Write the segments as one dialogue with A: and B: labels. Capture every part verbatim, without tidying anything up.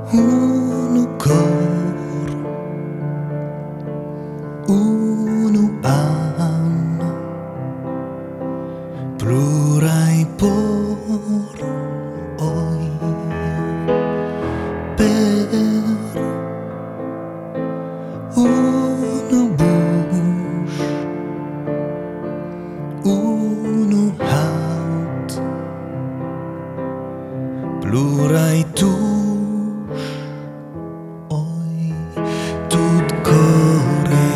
A: Unu cor, unu an, plurai por oi per unu bush, unu haut, plurai tush oi tut core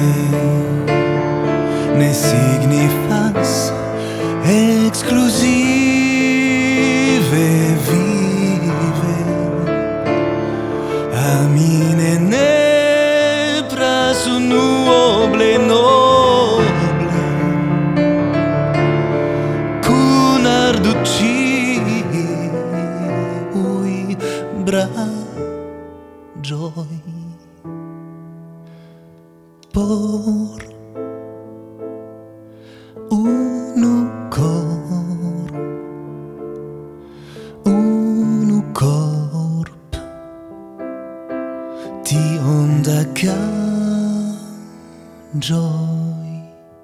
A: ne signifas exclusive vive a mine nepras noble noble cun arduci ui bragioi por unu cor, unu corp, tiom da cangioi.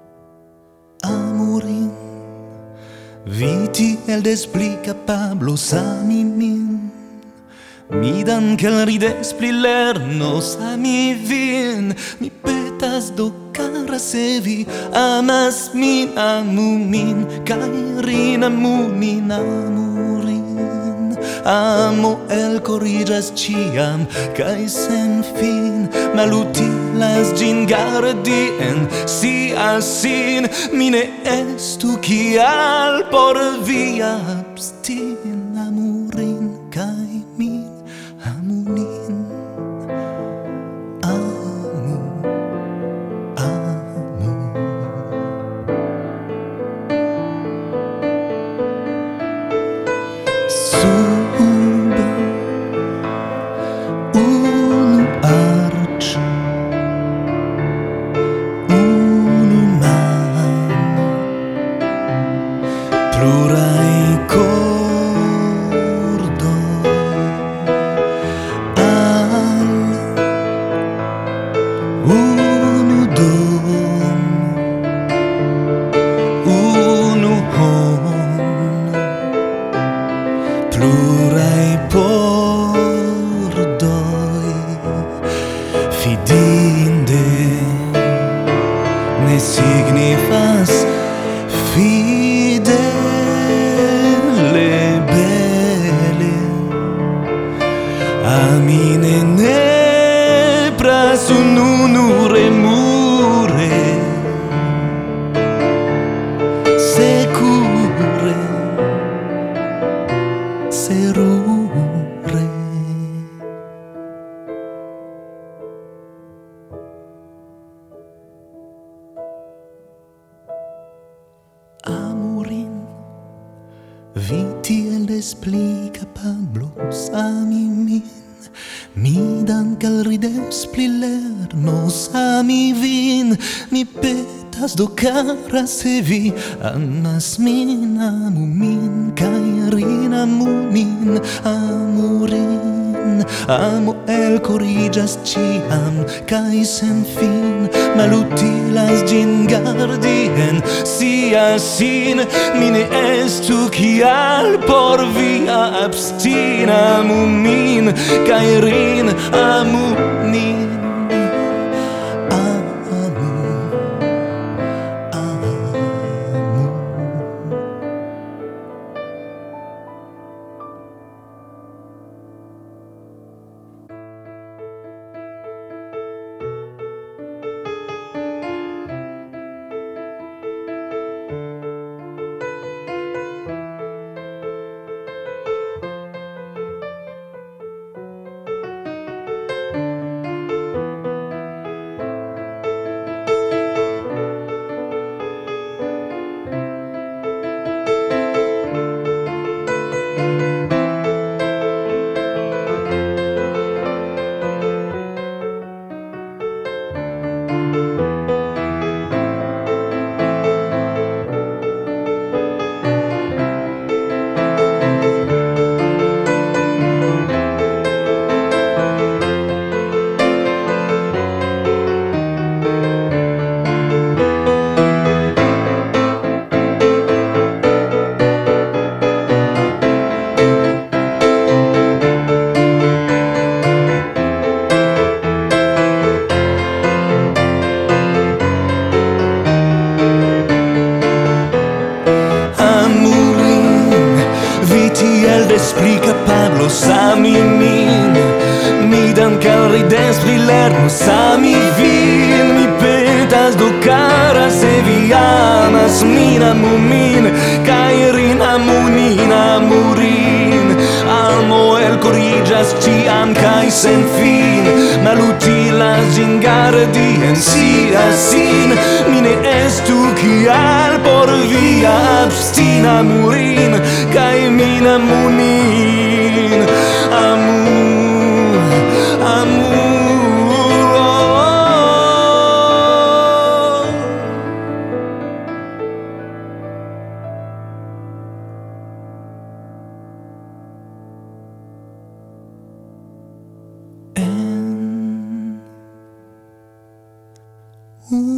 A: Amorin, vi tiel des pli capablos ami min, mi dankel rides pli lernos ami vin, mi petas do cara se vi amas min, amu min, kai rin amu nin, amurin. Amo elcorigas ciam, kai sen fin, malutilas gin gardi en sia sin, mi ne estu kial por via abstin, amurin, kai min, amu nin, amu, amu. Sub unu arch, unu man, plurai cordoi, al unu dom, unu hon, plurai pordoi, fidinde ne signifas fidele bele, amine nepras unu remure, secure, serure. Amorin, vi tiel des pli capablos ami min, mi dankel rides pli lernos ami vin, mi petas do cara se vi amas min, amu min, kai rin amu nin, amorin. Amo elcorigas ciam, kai sen fin, malutilas gin gardi en sia sin, mi ne estu kial por via abstin, amu min, kai rin amu nin, amu, amu. lo sami min, mi dan calrides briller, no sami vin, mi petas do cara se vi amas mina mumin, kairin amunina murin, almo el corrigas ciam kai sen fin, malutilas gingardi en sia sin, mine estu kial por via abstina murin, kai mina munin, amur, amur, oh. En